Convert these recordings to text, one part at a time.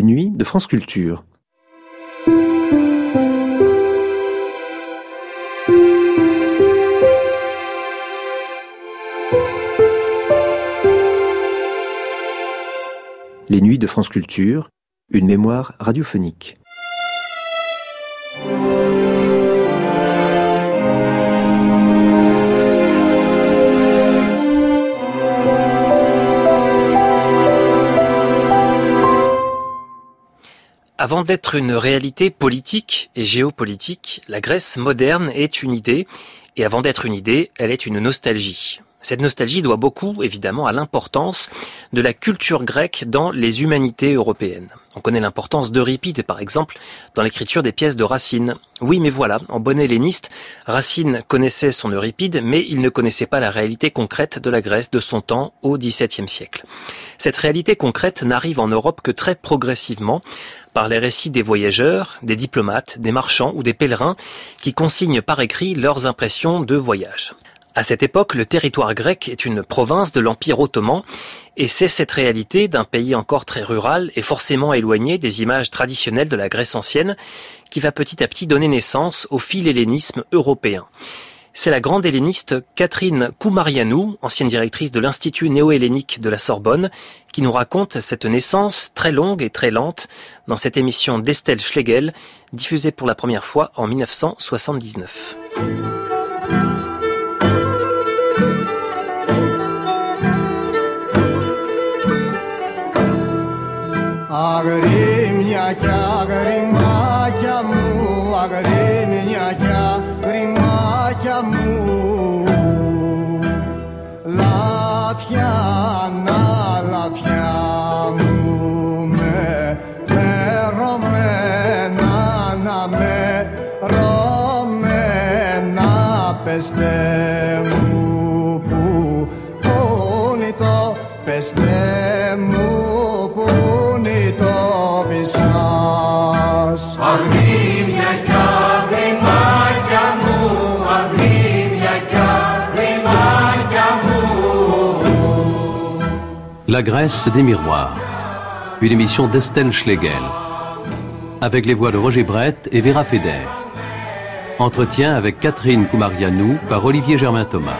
les nuits de France Culture. Les nuits de France Culture, une mémoire radiophonique. Avant d'être une réalité politique et géopolitique, la Grèce moderne est une idée, et avant d'être une idée, elle est une nostalgie. Cette nostalgie doit beaucoup, évidemment, à l'importance de la culture grecque dans les humanités européennes. On connaît l'importance d'Euripide, par exemple, dans l'écriture des pièces de Racine. Oui, mais voilà, en bon helléniste, Racine connaissait son Euripide, mais il ne connaissait pas la réalité concrète de la Grèce de son temps au XVIIe siècle. Cette réalité concrète n'arrive en Europe que très progressivement, par les récits des voyageurs, des diplomates, des marchands ou des pèlerins qui consignent par écrit leurs impressions de voyage. À cette époque, le territoire grec est une province de l'Empire ottoman et c'est cette réalité d'un pays encore très rural et forcément éloigné des images traditionnelles de la Grèce ancienne qui va petit à petit donner naissance au philhellénisme européen. C'est la grande helléniste Catherine Koumarianou, ancienne directrice de l'Institut néo-hellénique de la Sorbonne, qui nous raconte cette naissance très longue et très lente dans cette émission d'Estelle Schlegel, diffusée pour la première fois en 1979. Αγρίμνιακια, γρημάκια μου, αγρίμνιακια, γρημάκια μου. Λαφιά, λαφιά μου, με ρωμένα, να με ρωμένα, πεστε μου που είναι το, πεστε μου. Αγρίμνιακια, γρημάκια μου, αγρίμνιακια, γρημάκια μου. La Grèce des miroirs, une émission d'Estelle Schlegel, avec les voix de Roger Brett et Vera Feder. Entretien avec Catherine Koumarianou par Olivier Germain-Thomas.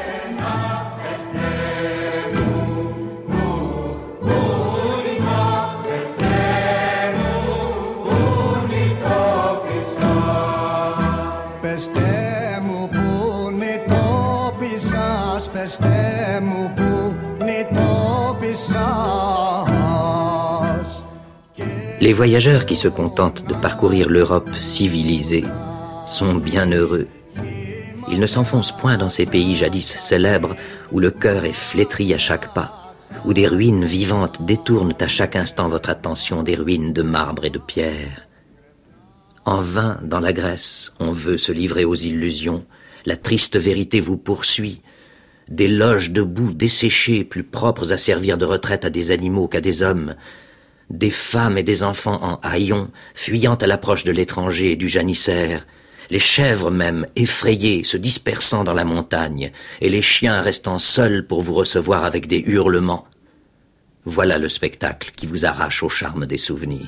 Les voyageurs qui se contentent de parcourir l'Europe civilisée sont bien heureux. Ils ne s'enfoncent point dans ces pays jadis célèbres où le cœur est flétri à chaque pas, où des ruines vivantes détournent à chaque instant votre attention des ruines de marbre et de pierre. En vain, dans la Grèce, on veut se livrer aux illusions. La triste vérité vous poursuit. Des loges de boue desséchées, plus propres à servir de retraite à des animaux qu'à des hommes. Des femmes et des enfants en haillons, fuyant à l'approche de l'étranger et du janissaire. Les chèvres même, effrayées, se dispersant dans la montagne, et les chiens restant seuls pour vous recevoir avec des hurlements. Voilà le spectacle qui vous arrache au charme des souvenirs.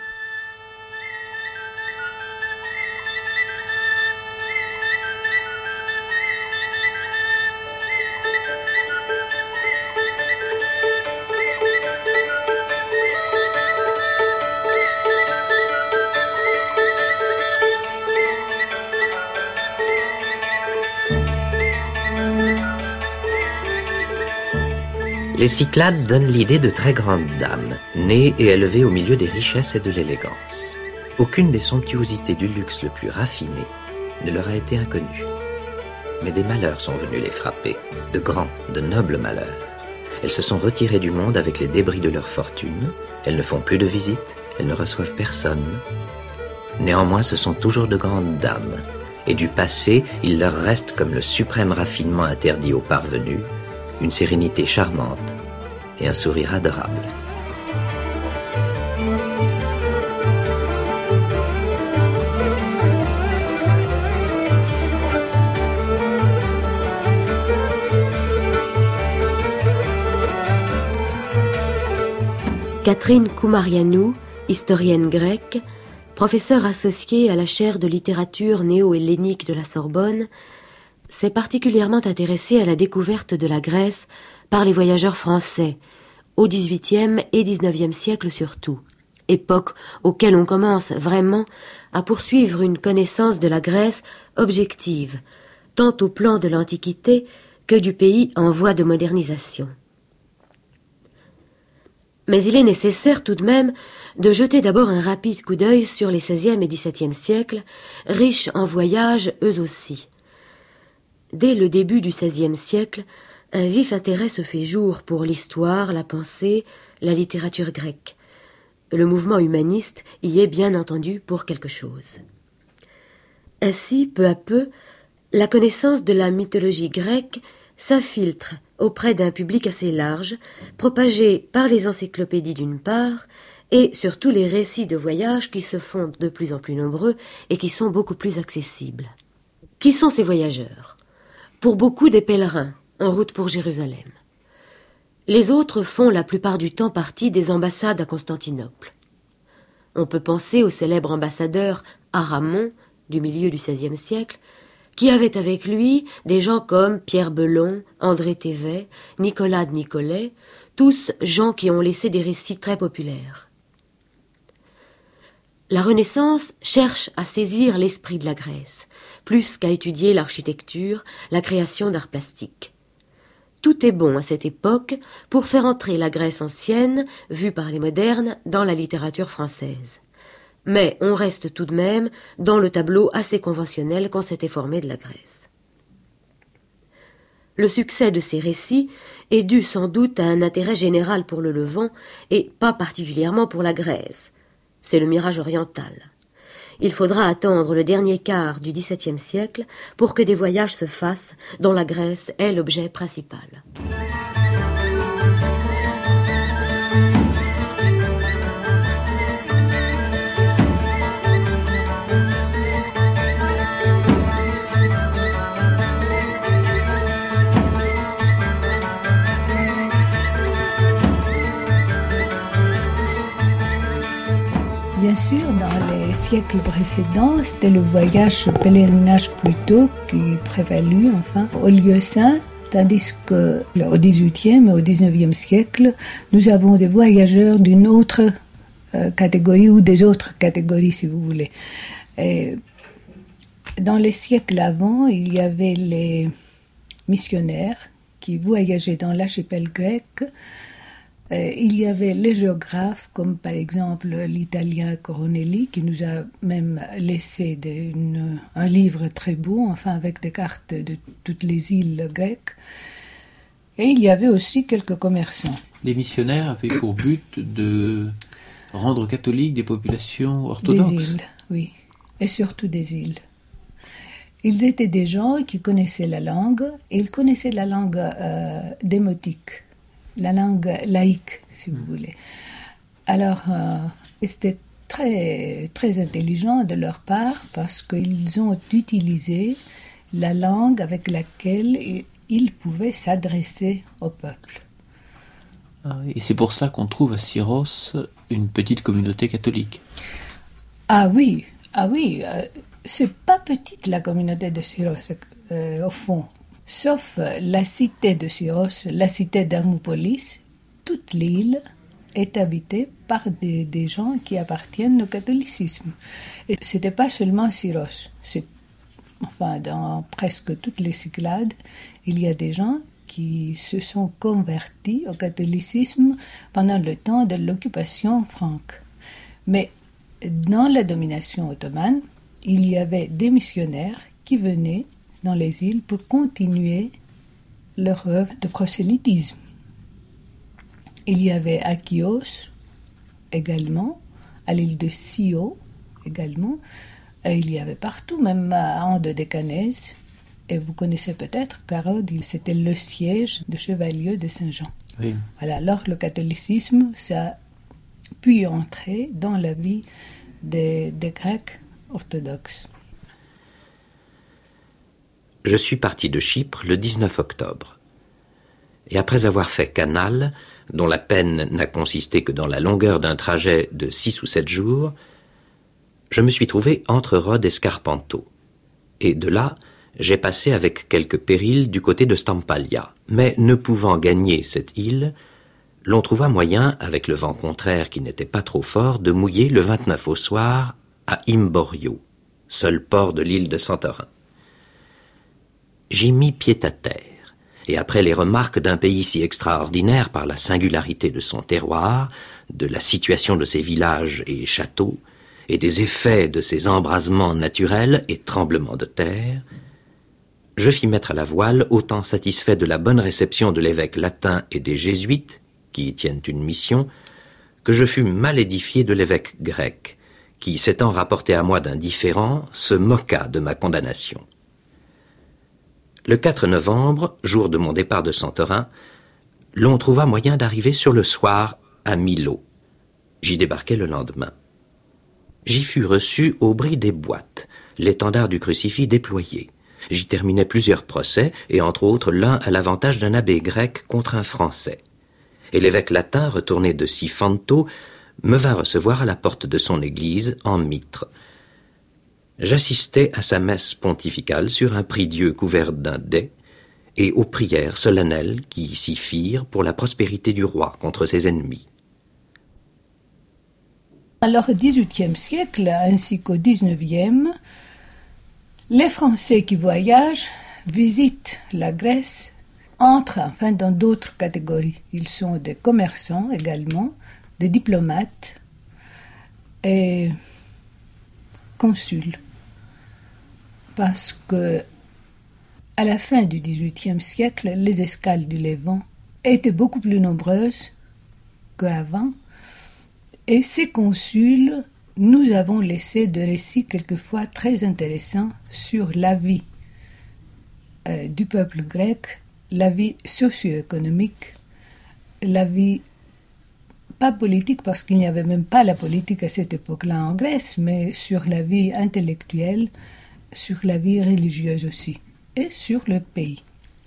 Les Cyclades donnent l'idée de très grandes dames, nées et élevées au milieu des richesses et de l'élégance. Aucune des somptuosités du luxe le plus raffiné ne leur a été inconnue. Mais des malheurs sont venus les frapper, de grands, de nobles malheurs. Elles se sont retirées du monde avec les débris de leur fortune, elles ne font plus de visites, elles ne reçoivent personne. Néanmoins, ce sont toujours de grandes dames, et du passé, il leur reste comme le suprême raffinement interdit aux parvenus, une sérénité charmante et un sourire adorable. Catherine Koumarianou Historienne grecque, professeure associée à la chaire de littérature néo-hellénique de la Sorbonne, s'est particulièrement intéressée à la découverte de la Grèce par les voyageurs français, au XVIIIe et XIXe siècle surtout, époque auquel on commence vraiment à poursuivre une connaissance de la Grèce objective, tant au plan de l'Antiquité que du pays en voie de modernisation. Mais il est nécessaire tout de même de jeter d'abord un rapide coup d'œil sur les XVIe et XVIIe siècles, riches en voyages eux aussi. Dès le début du XVIe siècle, un vif intérêt se fait jour pour l'histoire, la pensée, la littérature grecque. Le mouvement humaniste y est bien entendu pour quelque chose. Ainsi, peu à peu, la connaissance de la mythologie grecque s'infiltre auprès d'un public assez large, propagé par les encyclopédies d'une part, et surtout les récits de voyage qui se font de plus en plus nombreux et qui sont beaucoup plus accessibles. Qui sont ces voyageurs ? Pour beaucoup des pèlerins, en route pour Jérusalem. Les autres font la plupart du temps partie des ambassades à Constantinople. On peut penser au célèbre ambassadeur Aramon, du milieu du XVIe siècle, qui avait avec lui des gens comme Pierre Belon, André Thévet, Nicolas de Nicolet, tous gens qui ont laissé des récits très populaires. La Renaissance cherche à saisir l'esprit de la Grèce, plus qu'à étudier l'architecture, la création d'art plastique. Tout est bon à cette époque pour faire entrer la Grèce ancienne, vue par les modernes, dans la littérature française. Mais on reste tout de même dans le tableau assez conventionnel qu'on s'était formé de la Grèce. Le succès de ces récits est dû sans doute à un intérêt général pour le Levant et pas particulièrement pour la Grèce. C'est le mirage oriental. Il faudra attendre le dernier quart du XVIIe siècle pour que des voyages se fassent dont la Grèce est l'objet principal. Bien sûr, dans les siècles précédents, c'était le voyage, le pèlerinage plutôt qui prévalut, au lieu saint, tandis qu'au XVIIIe et au XIXe siècle, nous avons des voyageurs d'une autre catégorie ou des autres catégories, si vous voulez. Et dans les siècles avant, il y avait les missionnaires qui voyageaient dans l'archipel grec. Il y avait les géographes, comme par exemple l'italien Coronelli, qui nous a même laissé un livre très beau, avec des cartes de toutes les îles grecques. Et il y avait aussi quelques commerçants. Les missionnaires avaient pour but de rendre catholiques des populations orthodoxes. Des îles, oui, et surtout des îles. Ils étaient des gens qui connaissaient la langue, et ils connaissaient la langue démotique. La langue laïque, si vous voulez. Alors, c'était très, très intelligent de leur part parce qu'ils ont utilisé la langue avec laquelle ils pouvaient s'adresser au peuple. Et c'est pour ça qu'on trouve à Syros une petite communauté catholique. Ah oui, c'est pas petite la communauté de Syros, au fond. Sauf la cité de Syros, la cité d'Hermopolis, toute l'île est habitée par des gens qui appartiennent au catholicisme. Et ce n'était pas seulement Syros. Dans presque toutes les Cyclades, il y a des gens qui se sont convertis au catholicisme pendant le temps de l'occupation franque. Mais dans la domination ottomane, il y avait des missionnaires qui venaient dans les îles pour continuer leur œuvre de prosélytisme. Il y avait à Chios également, à l'île de Scio également, et il y avait partout, même à Ande-Décanèse. Et vous connaissez peut-être Carode, c'était le siège de Chevalier de Saint-Jean. Oui. Voilà, alors le catholicisme, ça a pu entrer dans la vie des Grecs orthodoxes. Je suis parti de Chypre le 19 octobre. Et après avoir fait Canal, dont la peine n'a consisté que dans la longueur d'un trajet de 6 ou 7 jours, je me suis trouvé entre Rhodes et Scarpanto. Et de là, j'ai passé avec quelques périls du côté de Stampalia. Mais ne pouvant gagner cette île, l'on trouva moyen, avec le vent contraire qui n'était pas trop fort, de mouiller le 29 au soir à Imborio, seul port de l'île de Santorin. J'y mis pied à terre, et après les remarques d'un pays si extraordinaire par la singularité de son terroir, de la situation de ses villages et châteaux, et des effets de ses embrasements naturels et tremblements de terre, je fis mettre à la voile, autant satisfait de la bonne réception de l'évêque latin et des jésuites, qui y tiennent une mission, que je fus mal édifié de l'évêque grec, qui, s'étant rapporté à moi d'un différend, se moqua de ma condamnation. Le 4 novembre, jour de mon départ de Santorin, l'on trouva moyen d'arriver sur le soir à Milo. J'y débarquai le lendemain. J'y fus reçu au bris des boîtes, l'étendard du crucifix déployé. J'y terminai plusieurs procès, et entre autres l'un à l'avantage d'un abbé grec contre un Français. Et l'évêque latin, retourné de Sifanto, me vint recevoir à la porte de son église en mitre. J'assistai à sa messe pontificale sur un prie-dieu couvert d'un dais, et aux prières solennelles qui s'y firent pour la prospérité du roi contre ses ennemis. Alors au XVIIIe siècle, ainsi qu'au XIXe, les Français qui voyagent visitent la Grèce, entrent enfin dans d'autres catégories. Ils sont des commerçants également, des diplomates et consuls. Parce que à la fin du XVIIIe siècle, les escales du Levant étaient beaucoup plus nombreuses qu'avant. Et ces consuls, nous avons laissé de récits quelquefois très intéressants sur la vie du peuple grec, la vie socio-économique, la vie pas politique parce qu'il n'y avait même pas la politique à cette époque-là en Grèce, mais sur la vie intellectuelle, sur la vie religieuse aussi, et sur le pays.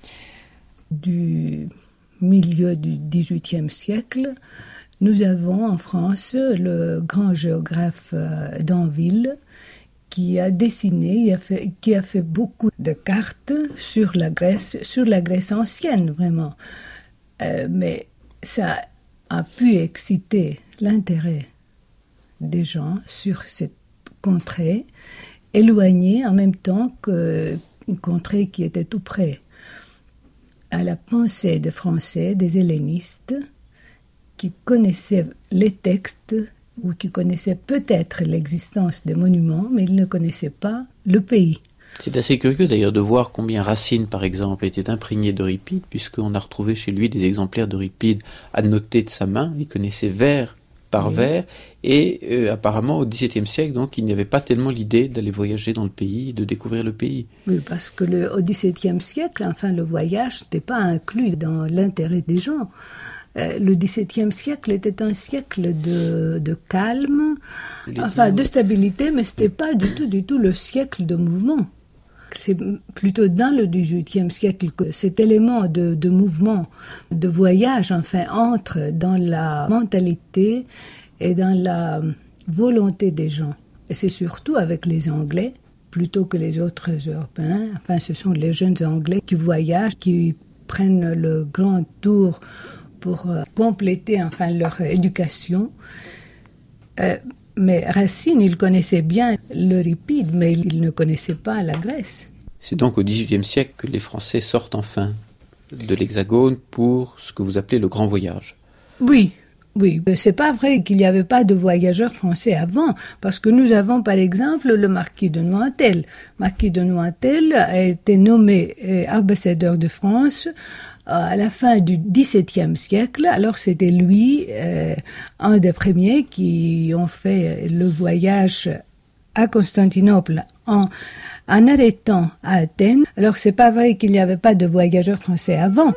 Du milieu du XVIIIe siècle, nous avons en France le grand géographe d'Anville qui a dessiné, qui a fait beaucoup de cartes sur la Grèce ancienne, vraiment. Mais ça a pu exciter l'intérêt des gens sur cette contrée, éloignée en même temps qu'une contrée qui était tout près. À la pensée des Français, des hellénistes, qui connaissaient les textes ou qui connaissaient peut-être l'existence des monuments, mais ils ne connaissaient pas le pays. C'est assez curieux d'ailleurs de voir combien Racine, par exemple, était imprégné d'Euripide, puisqu'on a retrouvé chez lui des exemplaires d'Euripide annotés de sa main. Il connaissait vers par vers, et apparemment au XVIIe siècle, donc, il n'y avait pas tellement l'idée d'aller voyager dans le pays, de découvrir le pays. Oui, parce que au XVIIe siècle, enfin, le voyage n'était pas inclus dans l'intérêt des gens. Le XVIIe siècle était un siècle de calme, enfin de stabilité, mais ce n'était pas du tout le siècle de mouvement. C'est plutôt dans le XVIIIe siècle que cet élément de mouvement, de voyage, enfin, entre dans la mentalité et dans la volonté des gens. Et c'est surtout avec les Anglais, plutôt que les autres Européens. Enfin, ce sont les jeunes Anglais qui voyagent, qui prennent le grand tour pour compléter enfin leur éducation. Mais Racine, il connaissait bien l'Euripide, mais il ne connaissait pas la Grèce. C'est donc au XVIIIe siècle que les Français sortent enfin de l'Hexagone pour ce que vous appelez le grand voyage. Oui. C'est pas vrai qu'il n'y avait pas de voyageurs français avant, parce que nous avons par exemple le marquis de Nointel. Marquis de Nointel a été nommé ambassadeur de France à la fin du XVIIe siècle. Alors c'était lui, un des premiers qui ont fait le voyage à Constantinople en arrêtant à Athènes. Alors c'est pas vrai qu'il n'y avait pas de voyageurs français avant.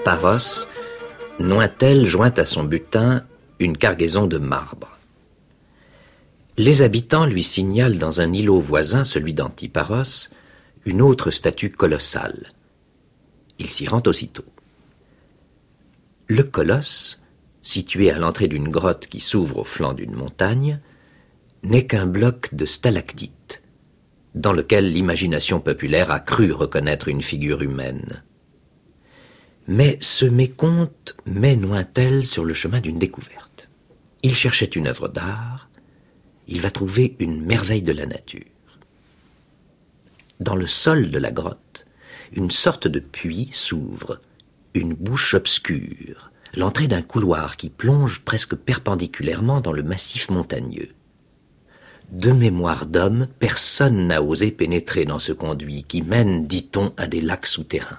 Paros, Nointel joint à son butin une cargaison de marbre. Les habitants lui signalent dans un îlot voisin, celui d'Antiparos, une autre statue colossale. Il s'y rend aussitôt. Le colosse, situé à l'entrée d'une grotte qui s'ouvre au flanc d'une montagne, n'est qu'un bloc de stalactites, dans lequel l'imagination populaire a cru reconnaître une figure humaine. Mais ce mécompte met Nointel sur le chemin d'une découverte. Il cherchait une œuvre d'art, il va trouver une merveille de la nature. Dans le sol de la grotte, une sorte de puits s'ouvre, une bouche obscure, l'entrée d'un couloir qui plonge presque perpendiculairement dans le massif montagneux. De mémoire d'homme, personne n'a osé pénétrer dans ce conduit qui mène, dit-on, à des lacs souterrains.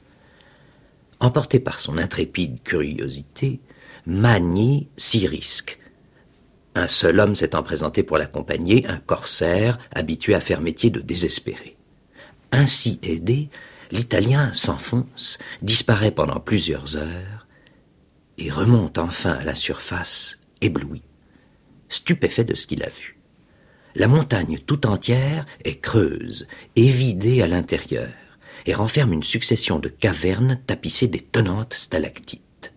Emporté par son intrépide curiosité, Magny s'y risque. Un seul homme s'étant présenté pour l'accompagner, un corsaire habitué à faire métier de désespéré. Ainsi aidé, l'Italien s'enfonce, disparaît pendant plusieurs heures et remonte enfin à la surface, ébloui, stupéfait de ce qu'il a vu. La montagne tout entière est creuse, évidée à l'intérieur, et renferme une succession de cavernes tapissées d'étonnantes stalactites.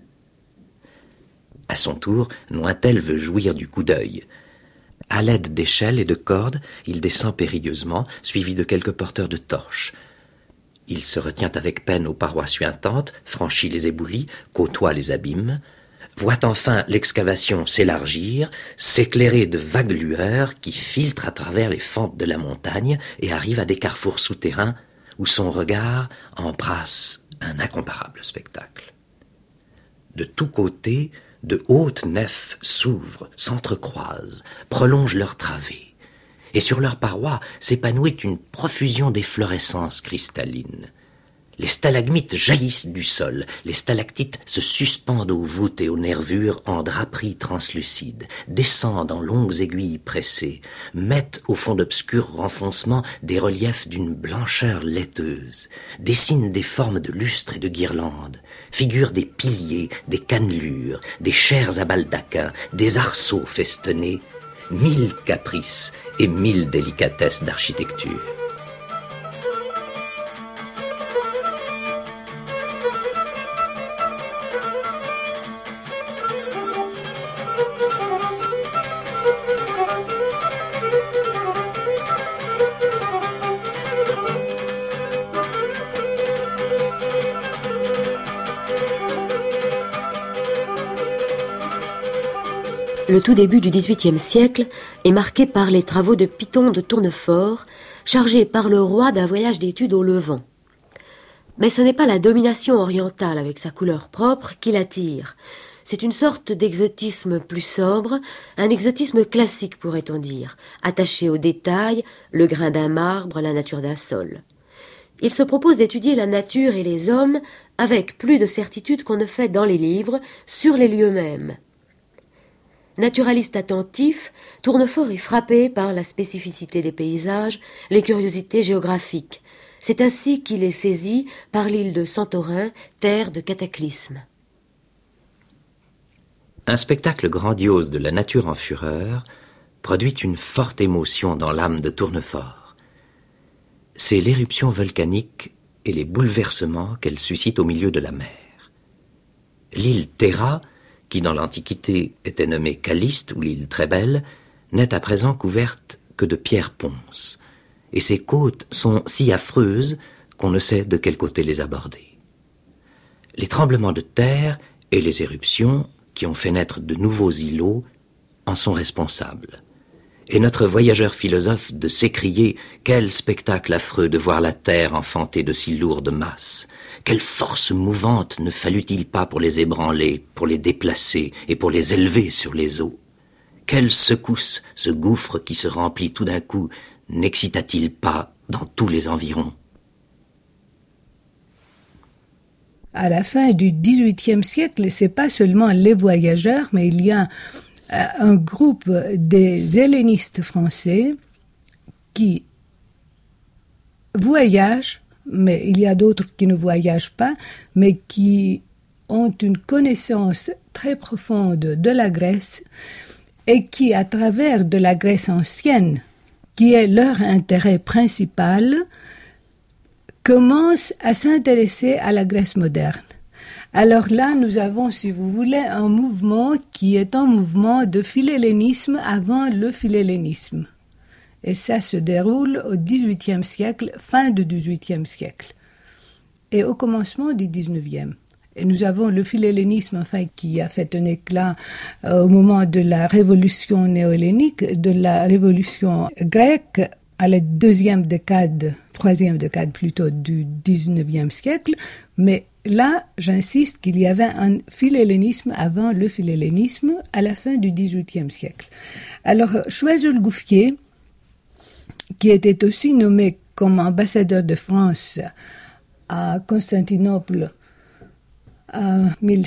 À son tour, Nointel veut jouir du coup d'œil. À l'aide d'échelles et de cordes, il descend périlleusement, suivi de quelques porteurs de torches. Il se retient avec peine aux parois suintantes, franchit les éboulis, côtoie les abîmes, voit enfin l'excavation s'élargir, s'éclairer de vagues lueurs qui filtrent à travers les fentes de la montagne et arrivent à des carrefours souterrains où son regard embrasse un incomparable spectacle. De tous côtés, de hautes nefs s'ouvrent, s'entrecroisent, prolongent leurs travées, et sur leurs parois s'épanouit une profusion d'efflorescences cristallines. Les stalagmites jaillissent du sol, les stalactites se suspendent aux voûtes et aux nervures en draperies translucides, descendent en longues aiguilles pressées, mettent au fond d'obscurs renfoncements des reliefs d'une blancheur laiteuse, dessinent des formes de lustres et de guirlandes, figurent des piliers, des cannelures, des chairs à baldaquins, des arceaux festonnés, 1000 caprices et 1000 délicatesses d'architecture. Le tout début du XVIIIe siècle est marqué par les travaux de Python de Tournefort, chargé par le roi d'un voyage d'études au Levant. Mais ce n'est pas la domination orientale avec sa couleur propre qui l'attire. C'est une sorte d'exotisme plus sobre, un exotisme classique pourrait-on dire, attaché aux détails, le grain d'un marbre, la nature d'un sol. Il se propose d'étudier la nature et les hommes avec plus de certitude qu'on ne fait dans les livres, sur les lieux mêmes. Naturaliste attentif, Tournefort est frappé par la spécificité des paysages, les curiosités géographiques. C'est ainsi qu'il est saisi par l'île de Santorin, terre de cataclysmes. Un spectacle grandiose de la nature en fureur produit une forte émotion dans l'âme de Tournefort. C'est l'éruption volcanique et les bouleversements qu'elle suscite au milieu de la mer. L'île Terra, qui dans l'Antiquité était nommée Caliste ou l'île très belle, n'est à présent couverte que de pierres ponces, et ses côtes sont si affreuses qu'on ne sait de quel côté les aborder. Les tremblements de terre et les éruptions, qui ont fait naître de nouveaux îlots, en sont responsables. Et notre voyageur philosophe de s'écrier « Quel spectacle affreux de voir la terre enfantée de si lourdes masses ! Quelle force mouvante ne fallut-il pas pour les ébranler, pour les déplacer et pour les élever sur les eaux ! Quelle secousse ce gouffre qui se remplit tout d'un coup n'excita-t-il pas dans tous les environs ?» À la fin du XVIIIe siècle, c'est pas seulement les voyageurs, mais il y a un groupe des hellénistes français qui voyagent, mais il y a d'autres qui ne voyagent pas, mais qui ont une connaissance très profonde de la Grèce et qui, à travers de la Grèce ancienne, qui est leur intérêt principal, commencent à s'intéresser à la Grèce moderne. Alors là, nous avons, si vous voulez, un mouvement qui est un mouvement de philhellénisme avant le philhellénisme. Et ça se déroule au XVIIIe siècle, fin du XVIIIe siècle, et au commencement du XIXe. Et nous avons le philhellénisme, qui a fait un éclat au moment de la révolution néo-hellénique, de la révolution grecque, à la troisième décade plutôt du XIXe siècle. Mais là, j'insiste qu'il y avait un philhellénisme avant le philhellénisme à la fin du XVIIIe siècle. Alors, Choiseul-Gouffier, qui était aussi nommé comme ambassadeur de France à Constantinople en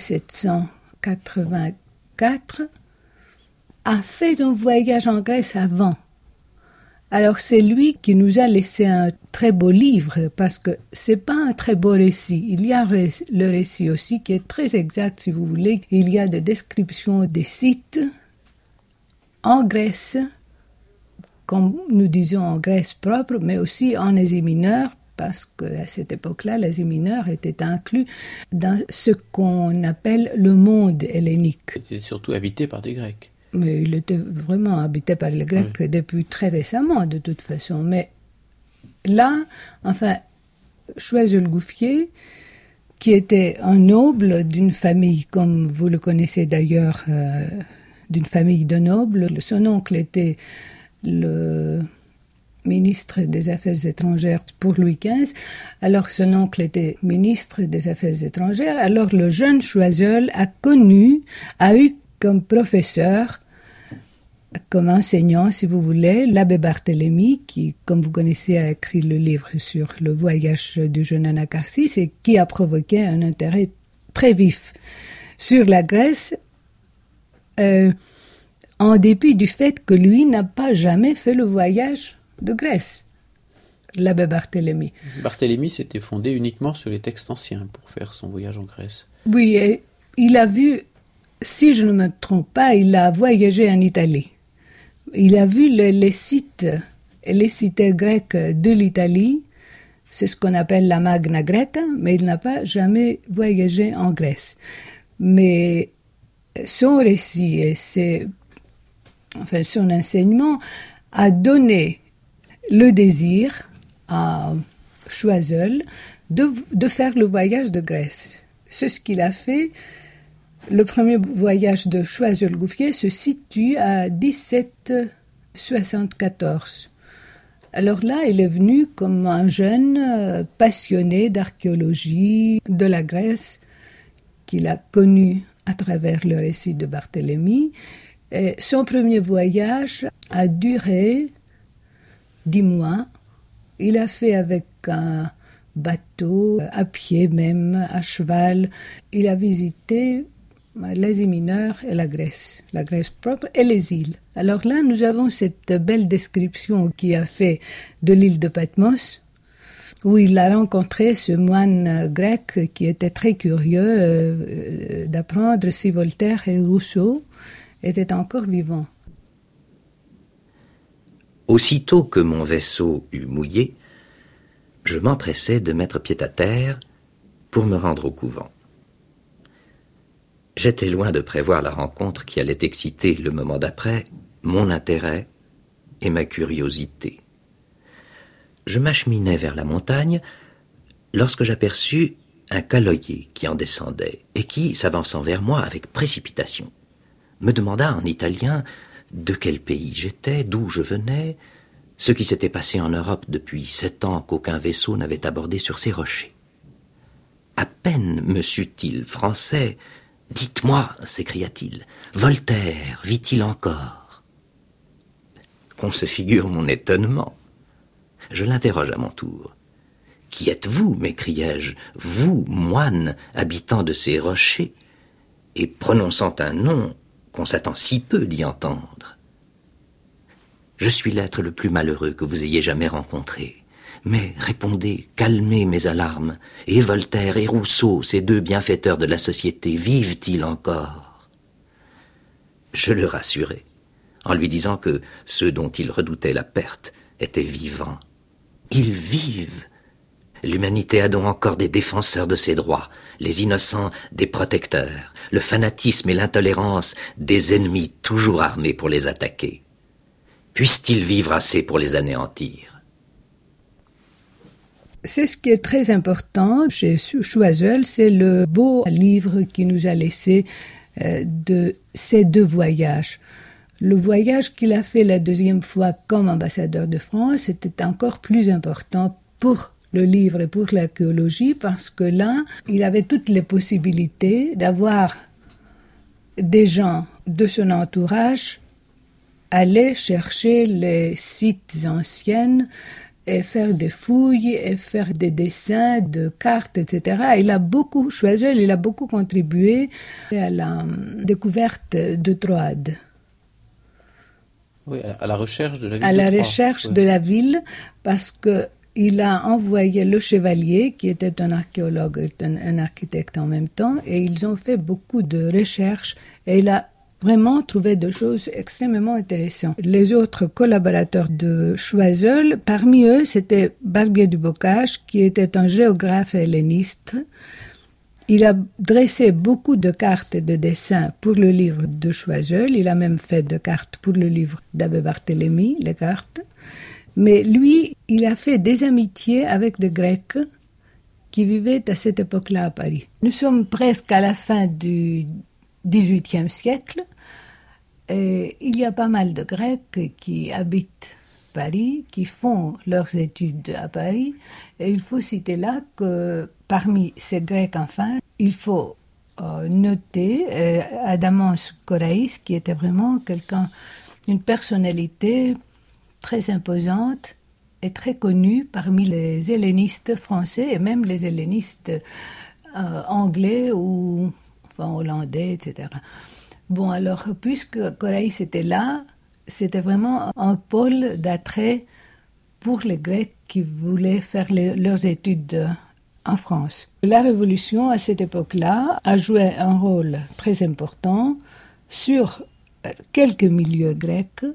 1784, a fait un voyage en Grèce avant. Alors c'est lui qui nous a laissé un très beau livre, parce que c'est pas un très beau récit. Il y a le récit aussi qui est très exact, si vous voulez. Il y a des descriptions des sites en Grèce, comme nous disons en Grèce propre, mais aussi en Asie mineure, parce qu'à cette époque-là, l'Asie mineure était inclus dans ce qu'on appelle le monde hellénique. C'était surtout habité par des Grecs. Mais il était vraiment habité par les Grecs depuis très récemment, de toute façon. Mais là, Choiseul-Gouffier, qui était un noble d'une famille, comme vous le connaissez d'ailleurs, d'une famille de nobles. Son oncle était le ministre des Affaires étrangères pour Louis XV. Alors son oncle était ministre des Affaires étrangères. Alors le jeune Choiseul a eu comme professeur, comme enseignant, si vous voulez, l'abbé Barthélemy, qui, comme vous connaissez, a écrit le livre sur le voyage du jeune Anacharsis et qui a provoqué un intérêt très vif sur la Grèce, en dépit du fait que lui n'a pas jamais fait le voyage de Grèce, l'abbé Barthélemy. Barthélemy s'était fondé uniquement sur les textes anciens pour faire son voyage en Grèce. Oui, et il a vu, si je ne me trompe pas, il a voyagé en Italie. Il a vu les sites et les cités grecques de l'Italie, c'est ce qu'on appelle la Magna Greca, mais il n'a pas jamais voyagé en Grèce. Mais son récit et son enseignement a donné le désir à Choiseul de faire le voyage de Grèce. C'est ce qu'il a fait. Le premier voyage de Choiseul-Gouffier se situe à 1774. Alors là, il est venu comme un jeune passionné d'archéologie de la Grèce qu'il a connu à travers le récit de Barthélemy. Et son premier voyage a duré 10 mois. Il a fait avec un bateau, à pied même, à cheval. Il a visité l'Asie mineure et la Grèce propre et les îles. Alors là, nous avons cette belle description qu'il a fait de l'île de Patmos, où il a rencontré ce moine grec qui était très curieux d'apprendre si Voltaire et Rousseau étaient encore vivants. Aussitôt que mon vaisseau eut mouillé, je m'empressai de mettre pied à terre pour me rendre au couvent. J'étais loin de prévoir la rencontre qui allait exciter le moment d'après mon intérêt et ma curiosité. Je m'acheminais vers la montagne lorsque j'aperçus un caloyer qui en descendait et qui, s'avançant vers moi avec précipitation, me demanda en italien de quel pays j'étais, d'où je venais, ce qui s'était passé en Europe depuis 7 ans qu'aucun vaisseau n'avait abordé sur ces rochers. À peine me sut-il français. « Dites-moi, s'écria-t-il, Voltaire vit-il encore ?» Qu'on se figure mon étonnement. Je l'interroge à mon tour. « Qui êtes-vous » m'écriai-je, « vous, moine, habitant de ces rochers, et prononçant un nom qu'on s'attend si peu d'y entendre. Je suis l'être le plus malheureux que vous ayez jamais rencontré. Mais répondez, calmez mes alarmes. Et Voltaire et Rousseau, ces deux bienfaiteurs de la société, vivent-ils encore? Je le rassurai, en lui disant que ceux dont il redoutait la perte étaient vivants. Ils vivent. L'humanité a donc encore des défenseurs de ses droits, les innocents des protecteurs, le fanatisme et l'intolérance des ennemis toujours armés pour les attaquer. Puissent-ils vivre assez pour les anéantir? C'est ce qui est très important chez Choiseul, c'est le beau livre qu'il nous a laissé de ces deux voyages. Le voyage qu'il a fait la deuxième fois comme ambassadeur de France était encore plus important pour le livre et pour l'archéologie parce que là, il avait toutes les possibilités d'avoir des gens de son entourage aller chercher les sites anciens et faire des fouilles et faire des dessins de cartes, etc. Choiseul, il a beaucoup contribué à la découverte de Troade. Oui, à la recherche de la ville. À la recherche de la ville, parce qu'il a envoyé le chevalier, qui était un archéologue et un architecte en même temps, et ils ont fait beaucoup de recherches, et il a vraiment trouvé des choses extrêmement intéressantes. Les autres collaborateurs de Choiseul, parmi eux, c'était Barbier du Bocage, qui était un géographe helléniste. Il a dressé beaucoup de cartes et de dessins pour le livre de Choiseul. Il a même fait des cartes pour le livre d'Abbé Barthélemy, les cartes. Mais lui, il a fait des amitiés avec des Grecs qui vivaient à cette époque-là à Paris. Nous sommes presque à la fin du XVIIIe siècle. Et il y a pas mal de Grecs qui habitent Paris, qui font leurs études à Paris. Et il faut citer là que parmi ces Grecs, enfin, il faut noter Adamos Koraïs, qui était vraiment une personnalité très imposante et très connue parmi les hellénistes français et même les hellénistes anglais ou hollandais, etc. Bon, alors, puisque Koraïs était là, c'était vraiment un pôle d'attrait pour les Grecs qui voulaient faire leurs études en France. La Révolution, à cette époque-là, a joué un rôle très important sur quelques milieux grecs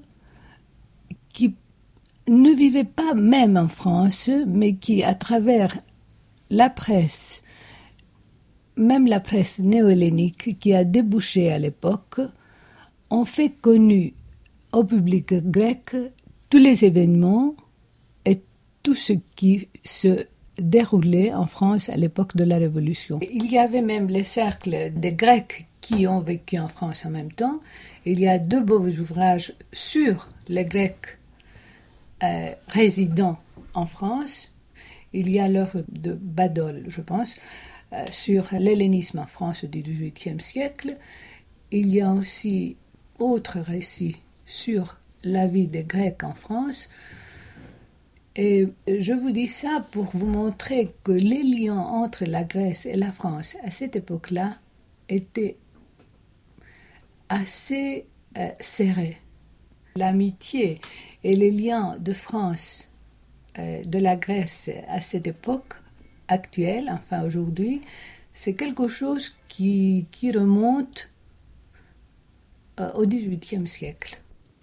qui ne vivaient pas même en France, mais qui, à travers la presse, même la presse néo-hellénique qui a débouché à l'époque, ont fait connu au public grec tous les événements et tout ce qui se déroulait en France à l'époque de la Révolution. Il y avait même les cercles des Grecs qui ont vécu en France en même temps. Il y a deux beaux ouvrages sur les Grecs résidant en France. Il y a l'œuvre de Badol, je pense, sur l'hellénisme en France du XVIIIe siècle. Il y a aussi autres récits sur la vie des Grecs en France. Et je vous dis ça pour vous montrer que les liens entre la Grèce et la France à cette époque-là étaient assez serrés. L'amitié et les liens de France, de la Grèce à cette époque actuelle, enfin aujourd'hui, c'est quelque chose qui remonte au XVIIIe siècle.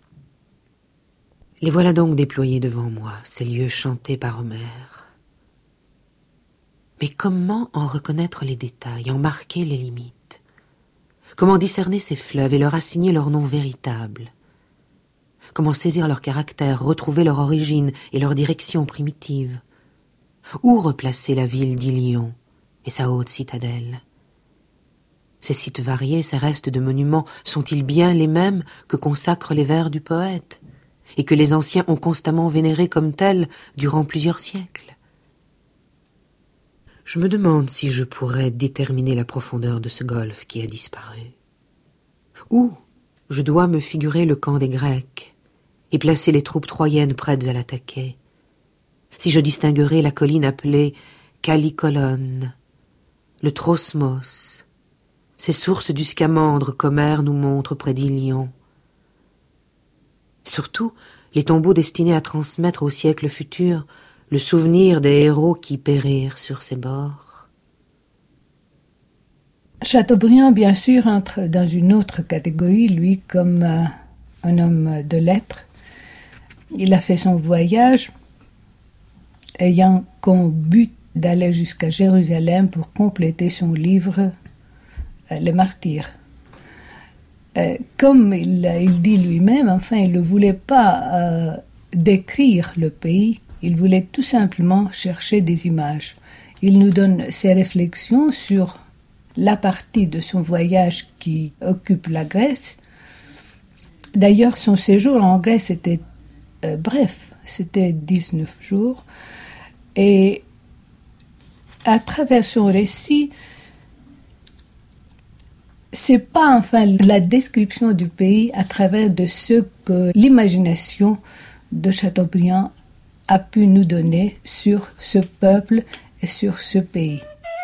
Les voilà donc déployés devant moi, ces lieux chantés par Homère. Mais comment en reconnaître les détails, en marquer les limites? Comment discerner ces fleuves et leur assigner leur nom véritable? Comment saisir leur caractère, retrouver leur origine et leur direction primitive? Où replacer la ville d'Ilion et sa haute citadelle? Ces sites variés, ces restes de monuments, sont-ils bien les mêmes que consacrent les vers du poète, et que les anciens ont constamment vénérés comme tels durant plusieurs siècles? Je me demande si je pourrais déterminer la profondeur de ce golfe qui a disparu. Où je dois me figurer le camp des Grecs et placer les troupes troyennes prêtes à l'attaquer, si je distinguerai la colline appelée Callicolone, le Trosmos, ces sources du Scamandre qu'Homère nous montre près d'Ilion. Surtout, les tombeaux destinés à transmettre au siècle futur le souvenir des héros qui périrent sur ses bords. Chateaubriand, bien sûr, entre dans une autre catégorie, lui, comme un homme de lettres. Il a fait son voyage ayant comme but d'aller jusqu'à Jérusalem pour compléter son livre Les Martyrs. Comme il dit lui-même, enfin, il ne voulait pas décrire le pays, il voulait tout simplement chercher des images. Il nous donne ses réflexions sur la partie de son voyage qui occupe la Grèce. D'ailleurs, son séjour en Grèce était bref, c'était 19 jours. Et à travers son récit, c'est pas enfin la description du pays à travers de ce que l'imagination de Chateaubriand a pu nous donner sur ce peuple et sur ce pays.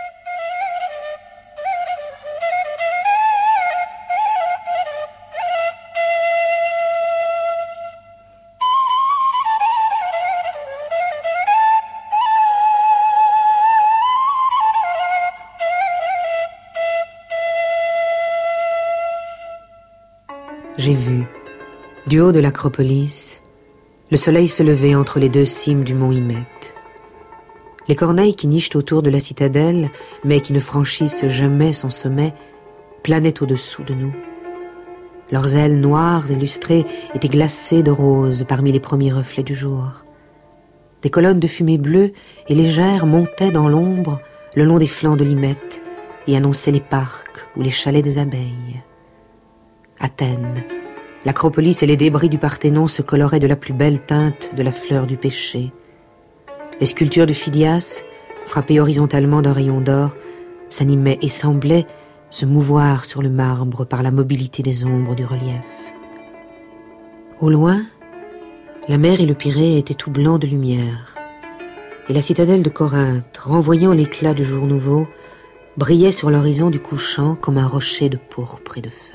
J'ai vu, du haut de l'Acropolis, le soleil se lever entre les deux cimes du mont Hymette. Les corneilles qui nichent autour de la citadelle, mais qui ne franchissent jamais son sommet, planaient au-dessous de nous. Leurs ailes noires et lustrées étaient glacées de rose parmi les premiers reflets du jour. Des colonnes de fumée bleue et légère montaient dans l'ombre le long des flancs de l'Hymette et annonçaient les parcs ou les chalets des abeilles. Athènes, l'Acropolis et les débris du Parthénon se coloraient de la plus belle teinte de la fleur du péché. Les sculptures de Phidias, frappées horizontalement d'un rayon d'or, s'animaient et semblaient se mouvoir sur le marbre par la mobilité des ombres du relief. Au loin, la mer et le Pirée étaient tout blancs de lumière, et la citadelle de Corinthe, renvoyant l'éclat du jour nouveau, brillait sur l'horizon du couchant comme un rocher de pourpre et de feu.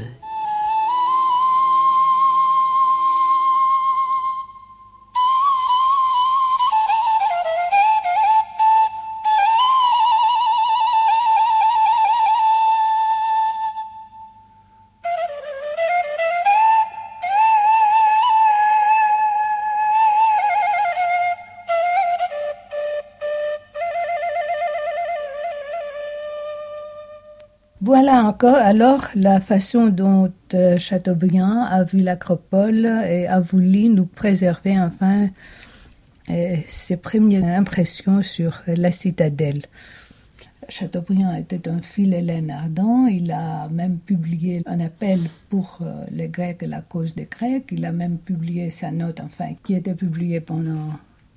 Voilà encore alors la façon dont Chateaubriand a vu l'Acropole et a voulu nous préserver enfin ses premières impressions sur la citadelle. Chateaubriand était un philhellène ardent, il a même publié un appel pour les Grecs et la cause des Grecs, il a même publié sa note, enfin, qui était publiée pendant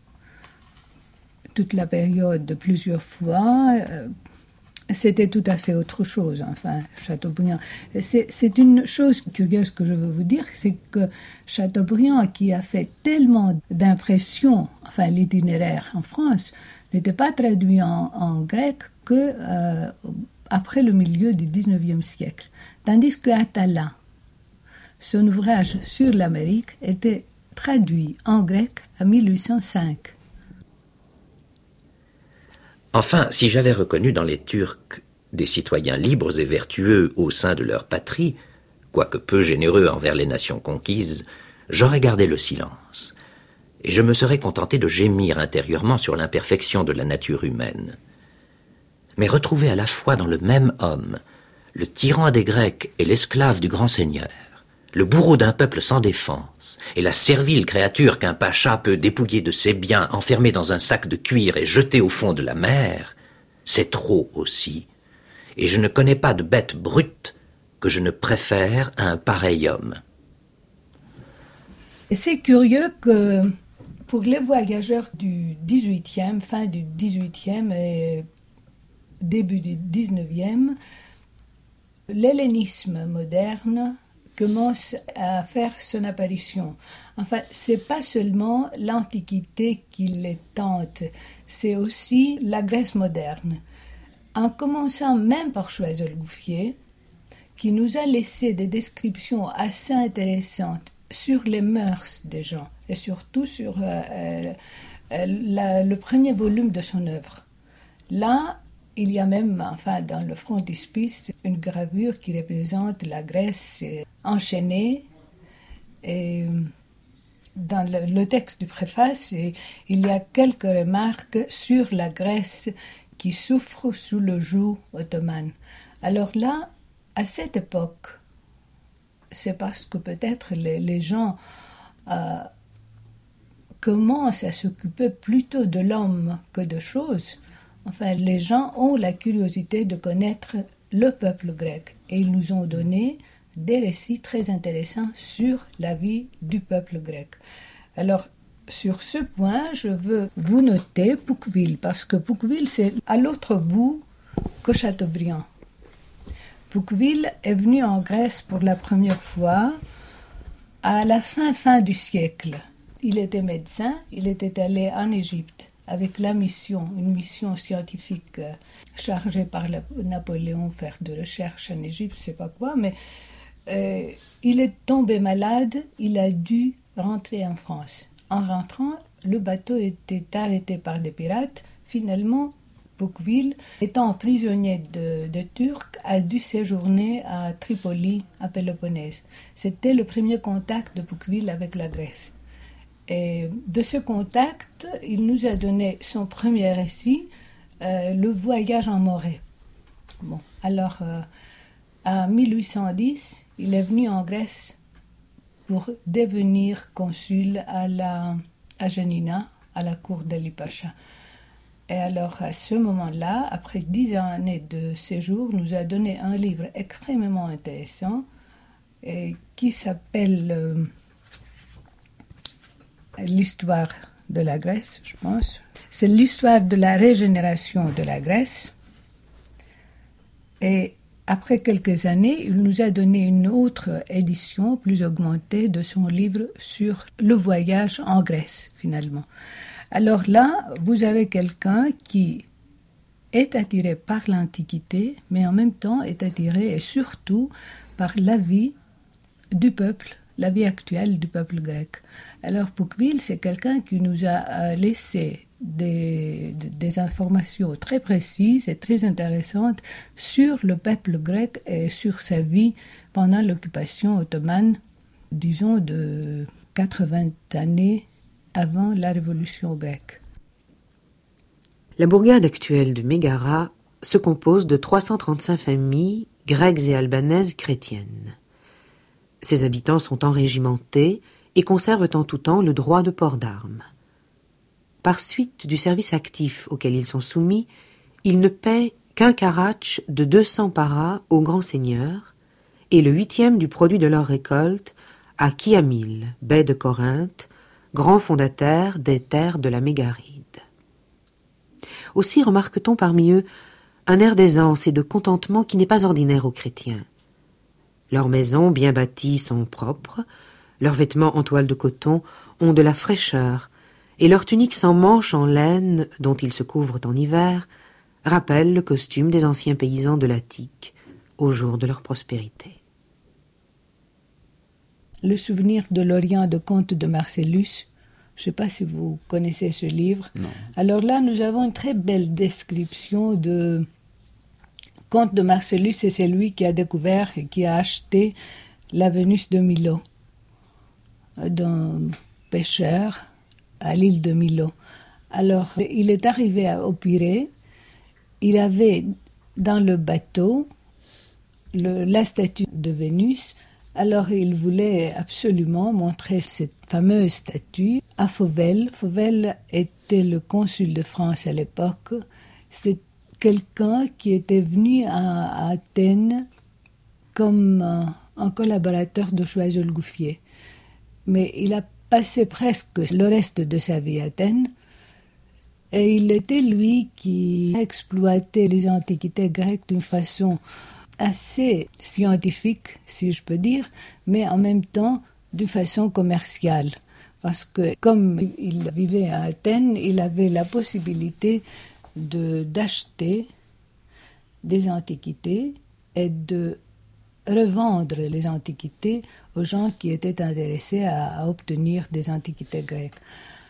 toute la période de plusieurs fois. C'était tout à fait autre chose, enfin, Chateaubriand. C'est une chose curieuse que je veux vous dire, c'est que Chateaubriand, qui a fait tellement d'impressions, enfin, l'itinéraire en France, n'était pas traduit en grec que après le milieu du XIXe siècle. Tandis que Atala, son ouvrage sur l'Amérique, était traduit en grec en 1805. Enfin, si j'avais reconnu dans les Turcs des citoyens libres et vertueux au sein de leur patrie, quoique peu généreux envers les nations conquises, j'aurais gardé le silence, et je me serais contenté de gémir intérieurement sur l'imperfection de la nature humaine. Mais retrouver à la fois dans le même homme le tyran des Grecs et l'esclave du grand seigneur, le bourreau d'un peuple sans défense et la servile créature qu'un pacha peut dépouiller de ses biens, enfermer dans un sac de cuir et jeter au fond de la mer, c'est trop aussi. Et je ne connais pas de bête brute que je ne préfère à un pareil homme. C'est curieux que pour les voyageurs du 18e, fin du 18e et début du 19e, l'hellénisme moderne commence à faire son apparition. Enfin, c'est pas seulement l'Antiquité qui les tente, c'est aussi la Grèce moderne. En commençant même par Choiseul-Gouffier, qui nous a laissé des descriptions assez intéressantes sur les mœurs des gens, et surtout sur le premier volume de son œuvre. Là, il y a même, dans le frontispice, une gravure qui représente la Grèce enchaînée. Et dans le texte du préface, il y a quelques remarques sur la Grèce qui souffre sous le joug ottoman. Alors là, à cette époque, c'est parce que peut-être les gens commencent à s'occuper plutôt de l'homme que de choses. Les gens ont la curiosité de connaître le peuple grec et ils nous ont donné des récits très intéressants sur la vie du peuple grec. Alors, sur ce point, je veux vous noter Pouqueville, parce que Pouqueville, c'est à l'autre bout que Chateaubriand. Pouqueville est venu en Grèce pour la première fois à la fin du siècle. Il était médecin, il était allé en Égypte avec une mission scientifique chargée par Napoléon faire de recherche en Égypte, je ne sais pas quoi, mais il est tombé malade, il a dû rentrer en France. En rentrant, le bateau était arrêté par des pirates. Finalement, Pouqueville, étant prisonnier de Turcs, a dû séjourner à Tripoli, à Péloponnèse. C'était le premier contact de Pouqueville avec la Grèce. Et de ce contact, il nous a donné son premier récit, Le voyage en Morée. Bon, alors, en 1810, il est venu en Grèce pour devenir consul à Janina, à la cour d'Ali Pacha. Et alors, à ce moment-là, après 10 années de séjour, nous a donné un livre extrêmement intéressant qui s'appelle l'histoire de la Grèce, je pense. C'est l'histoire de la régénération de la Grèce. Et après quelques années, il nous a donné une autre édition plus augmentée de son livre sur le voyage en Grèce, finalement. Alors là, vous avez quelqu'un qui est attiré par l'Antiquité, mais en même temps est attiré et surtout par la vie du peuple, la vie actuelle du peuple grec. Alors Pouqueville, c'est quelqu'un qui nous a laissé des informations très précises et très intéressantes sur le peuple grec et sur sa vie pendant l'occupation ottomane, disons de 80 années avant la révolution grecque. La bourgade actuelle de Mégara se compose de 335 familles grecques et albanaises chrétiennes. Ses habitants sont enrégimentés et conservent en tout temps le droit de port d'armes. Par suite du service actif auquel ils sont soumis, ils ne paient qu'un karatch de 200 paras au grand seigneur et le 8e du produit de leur récolte à Kiamil, bey de Corinthe, grand fondataire des terres de la Mégaride. Aussi remarque-t-on parmi eux un air d'aisance et de contentement qui n'est pas ordinaire aux chrétiens. Leurs maisons bien bâties sont propres, leurs vêtements en toile de coton ont de la fraîcheur, et leurs tuniques sans manches en laine, dont ils se couvrent en hiver, rappellent le costume des anciens paysans de l'Attique, au jour de leur prospérité. Le souvenir de l'Orient de Comte de Marcellus, je ne sais pas si vous connaissez ce livre. Non. Alors là, nous avons une très belle description de Comte de Marcellus, et c'est lui qui a découvert et qui a acheté la Vénus de Milo d'un pêcheur à l'île de Milo. Alors, il est arrivé au Pirée, il avait dans le bateau la statue de Vénus. Alors, il voulait absolument montrer cette fameuse statue à Fauvel. Fauvel était le consul de France à l'époque. C'est quelqu'un qui était venu à Athènes comme un collaborateur de Choiseul-Gouffier. Mais il a passé presque le reste de sa vie à Athènes. Et il était lui qui exploitait les antiquités grecques d'une façon assez scientifique, si je peux dire, mais en même temps d'une façon commerciale. Parce que comme il vivait à Athènes, il avait la possibilité d'acheter des antiquités et de revendre les antiquités aux gens qui étaient intéressés à obtenir des antiquités grecques.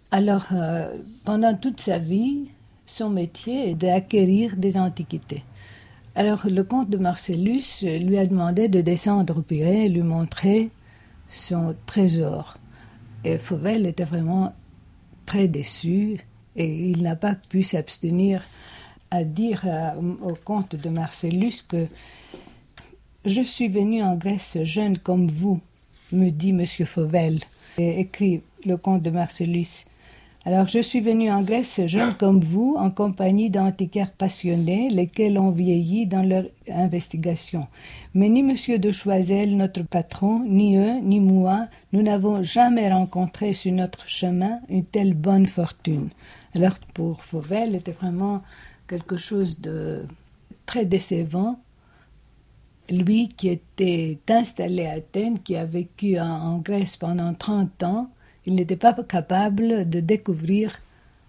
Alors, pendant toute sa vie, son métier est d'acquérir des antiquités. Alors, le comte de Marcellus lui a demandé de descendre au Pirée et lui montrer son trésor. Et Fauvel était vraiment très déçu et il n'a pas pu s'abstenir à dire au comte de Marcellus que « Je suis venu en Grèce jeune comme vous », me dit M. Fauvel, et écrit le comte de Marcellus. Alors, je suis venu en Grèce jeune comme vous, en compagnie d'antiquaires passionnés, lesquels ont vieilli dans leur investigation. Mais ni M. de Choiseul, notre patron, ni eux, ni moi, nous n'avons jamais rencontré sur notre chemin une telle bonne fortune. Alors, pour Fauvel, c'était vraiment quelque chose de très décevant. Lui qui était installé à Athènes, qui a vécu en Grèce pendant 30 ans, il n'était pas capable de découvrir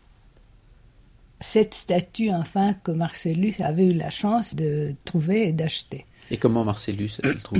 cette statue, enfin, que Marcellus avait eu la chance de trouver et d'acheter. Et comment Marcellus a-t-il trouvé ?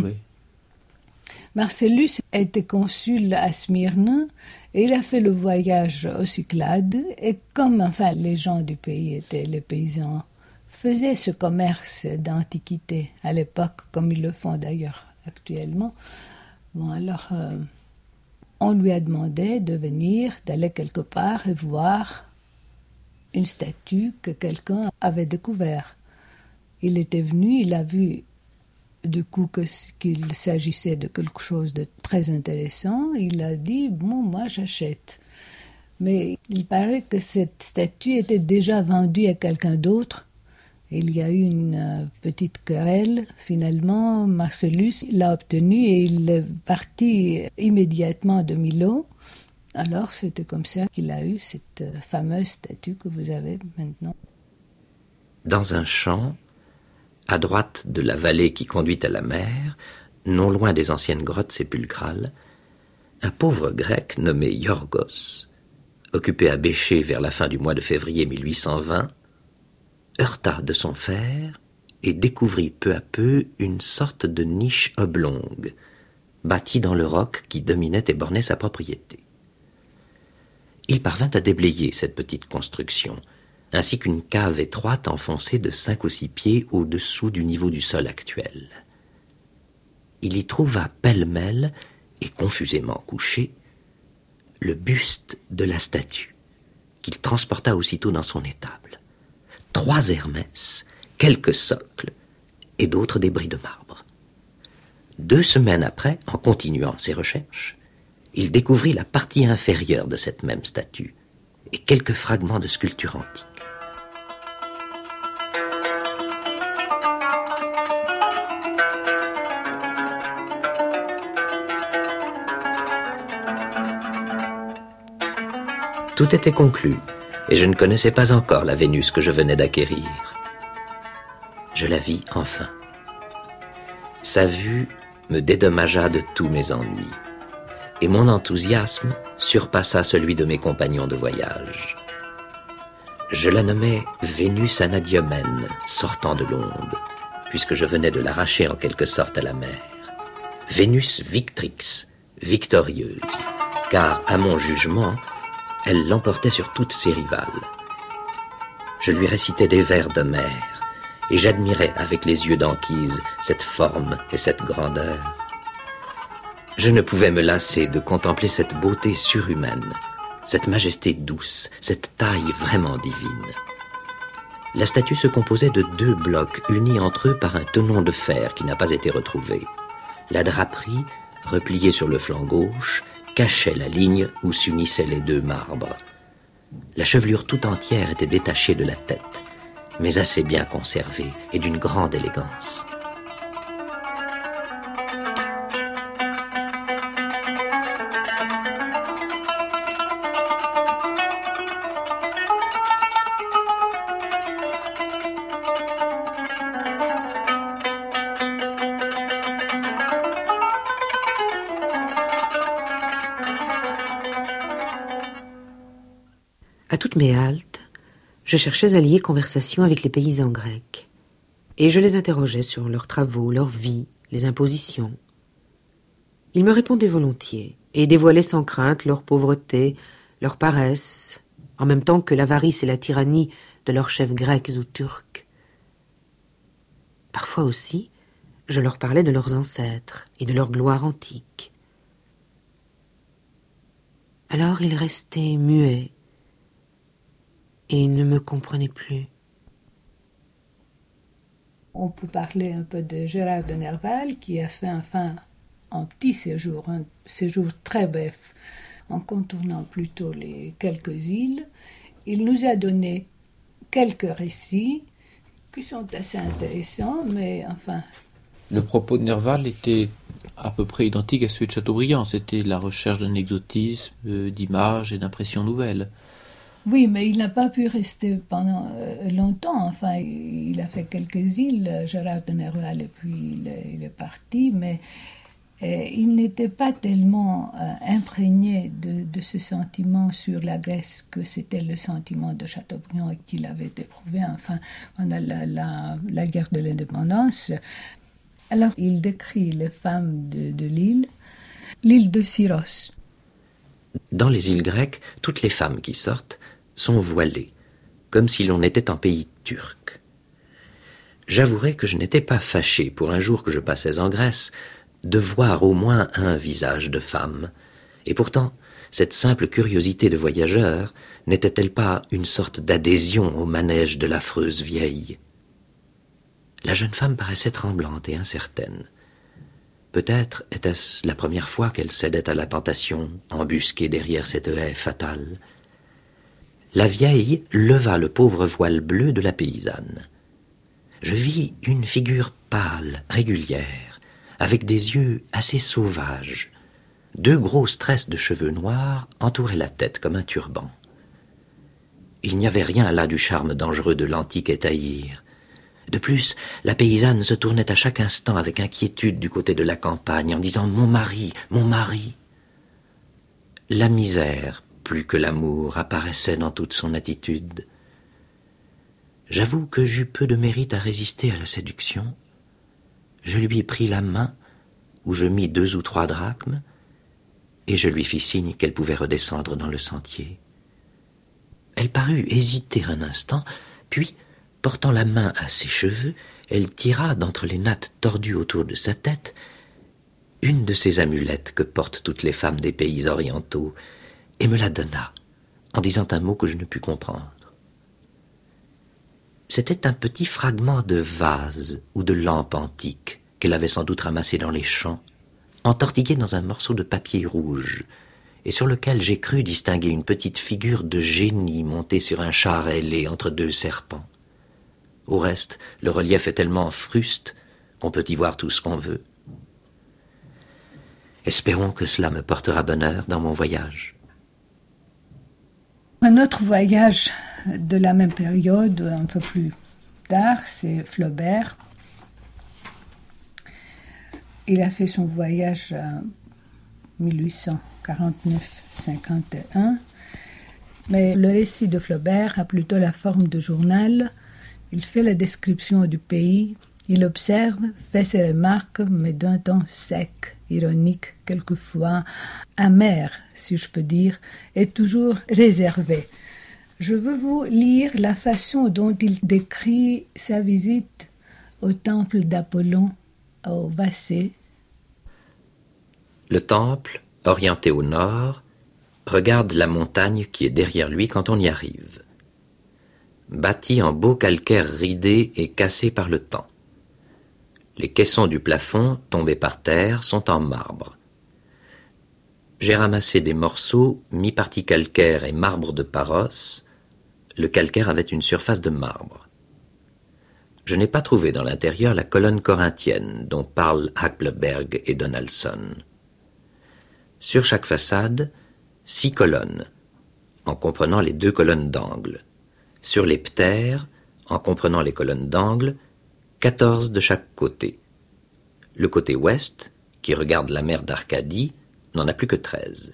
Marcellus était consul à Smyrne et il a fait le voyage aux Cyclades. Et comme, enfin, les gens du pays étaient les paysans, faisaient ce commerce d'antiquités à l'époque, comme ils le font d'ailleurs actuellement. Bon, alors... on lui a demandé de venir, d'aller quelque part et voir une statue que quelqu'un avait découverte. Il était venu, il a vu du coup qu'il s'agissait de quelque chose de très intéressant. Il a dit « bon, moi j'achète ». Mais il paraît que cette statue était déjà vendue à quelqu'un d'autre. Il y a eu une petite querelle. Finalement, Marcellus l'a obtenue et il est parti immédiatement de Milo. Alors, c'était comme ça qu'il a eu cette fameuse statue que vous avez maintenant. Dans un champ, à droite de la vallée qui conduit à la mer, non loin des anciennes grottes sépulcrales, un pauvre grec nommé Yorgos, occupé à bêcher vers la fin du mois de février 1820, heurta de son fer et découvrit peu à peu une sorte de niche oblongue, bâtie dans le roc qui dominait et bornait sa propriété. Il parvint à déblayer cette petite construction, ainsi qu'une cave étroite enfoncée de 5 ou 6 pieds au-dessous du niveau du sol actuel. Il y trouva pêle-mêle et confusément couché le buste de la statue, qu'il transporta aussitôt dans son étable. 3 Hermès, quelques socles et d'autres débris de marbre. 2 semaines après, en continuant ses recherches, il découvrit la partie inférieure de cette même statue et quelques fragments de sculpture antique. Tout était conclu, et je ne connaissais pas encore la Vénus que je venais d'acquérir. Je la vis enfin. Sa vue me dédommagea de tous mes ennuis, et mon enthousiasme surpassa celui de mes compagnons de voyage. Je la nommais Vénus Anadiomène, sortant de l'onde, puisque je venais de l'arracher en quelque sorte à la mer. Vénus Victrix, victorieuse, car, à mon jugement, elle l'emportait sur toutes ses rivales. Je lui récitais des vers d'Homère, et j'admirais avec les yeux d'Anquise cette forme et cette grandeur. Je ne pouvais me lasser de contempler cette beauté surhumaine, cette majesté douce, cette taille vraiment divine. La statue se composait de 2 blocs unis entre eux par un tenon de fer qui n'a pas été retrouvé. La draperie, repliée sur le flanc gauche, cachait la ligne où s'unissaient les 2 marbres. La chevelure tout entière était détachée de la tête, mais assez bien conservée et d'une grande élégance. À toutes mes haltes, je cherchais à lier conversation avec les paysans grecs, et je les interrogeais sur leurs travaux, leur vie, les impositions. Ils me répondaient volontiers, et dévoilaient sans crainte leur pauvreté, leur paresse, en même temps que l'avarice et la tyrannie de leurs chefs grecs ou turcs. Parfois aussi, je leur parlais de leurs ancêtres et de leur gloire antique. Alors ils restaient muets et ils ne me comprenaient plus. On peut parler un peu de Gérard de Nerval qui a fait un petit séjour, un séjour très bref, en contournant plutôt les quelques îles. Il nous a donné quelques récits qui sont assez intéressants, mais enfin... Le propos de Nerval était à peu près identique à celui de Chateaubriand. C'était la recherche d'un exotisme, d'images et d'impressions nouvelles. Oui, mais il n'a pas pu rester pendant longtemps. Enfin, il a fait quelques îles, Gérard de Nerval, et puis il est parti, mais il n'était pas tellement imprégné de ce sentiment sur la Grèce que c'était le sentiment de Chateaubriand qu'il avait éprouvé, enfin, pendant la guerre de l'indépendance. Alors, il décrit les femmes de l'île de Syros. Dans les îles grecques, toutes les femmes qui sortent sont voilées, comme si l'on était en pays turc. J'avouerai que je n'étais pas fâché pour un jour que je passais en Grèce de voir au moins un visage de femme, et pourtant, cette simple curiosité de voyageur n'était-elle pas une sorte d'adhésion au manège de l'affreuse vieille ? La jeune femme paraissait tremblante et incertaine. Peut-être était-ce la première fois qu'elle cédait à la tentation, embusquée derrière cette haie fatale. La vieille leva le pauvre voile bleu de la paysanne. Je vis une figure pâle, régulière, avec des yeux assez sauvages. 2 grosses tresses de cheveux noirs entouraient la tête comme un turban. Il n'y avait rien là du charme dangereux de l'antique Étaïr. De plus, la paysanne se tournait à chaque instant avec inquiétude du côté de la campagne en disant « Mon mari, mon mari !» La misère, plus que l'amour, apparaissait dans toute son attitude. J'avoue que j'eus peu de mérite à résister à la séduction. Je lui pris la main, où je mis 2 ou 3 drachmes, et je lui fis signe qu'elle pouvait redescendre dans le sentier. Elle parut hésiter un instant, puis, portant la main à ses cheveux, elle tira d'entre les nattes tordues autour de sa tête une de ces amulettes que portent toutes les femmes des pays orientaux, et me la donna, en disant un mot que je ne pus comprendre. C'était un petit fragment de vase ou de lampe antique qu'elle avait sans doute ramassé dans les champs, entortillé dans un morceau de papier rouge, et sur lequel j'ai cru distinguer une petite figure de génie montée sur un char ailé entre 2 serpents. Au reste, le relief est tellement fruste qu'on peut y voir tout ce qu'on veut. Espérons que cela me portera bonheur dans mon voyage. Un autre voyage de la même période, un peu plus tard, c'est Flaubert. Il a fait son voyage en 1849-51, mais le récit de Flaubert a plutôt la forme de journal. Il fait la description du pays, il observe, fait ses remarques, mais d'un ton sec, ironique, quelquefois amer, si je peux dire, et toujours réservé. Je veux vous lire la façon dont il décrit sa visite au temple d'Apollon, au Vassé. Le temple, orienté au nord, regarde la montagne qui est derrière lui quand on y arrive. Bâti en beau calcaire ridé et cassé par le temps. Les caissons du plafond, tombés par terre, sont en marbre. J'ai ramassé des morceaux, mi-partie calcaire et marbre de Paros. Le calcaire avait une surface de marbre. Je n'ai pas trouvé dans l'intérieur la colonne corinthienne dont parlent Hackleberg et Donaldson. Sur chaque façade, 6 colonnes, en comprenant les 2 colonnes d'angle. Sur les ptères, en comprenant les colonnes d'angle, 14 de chaque côté. Le côté ouest, qui regarde la mer d'Arcadie, n'en a plus que 13.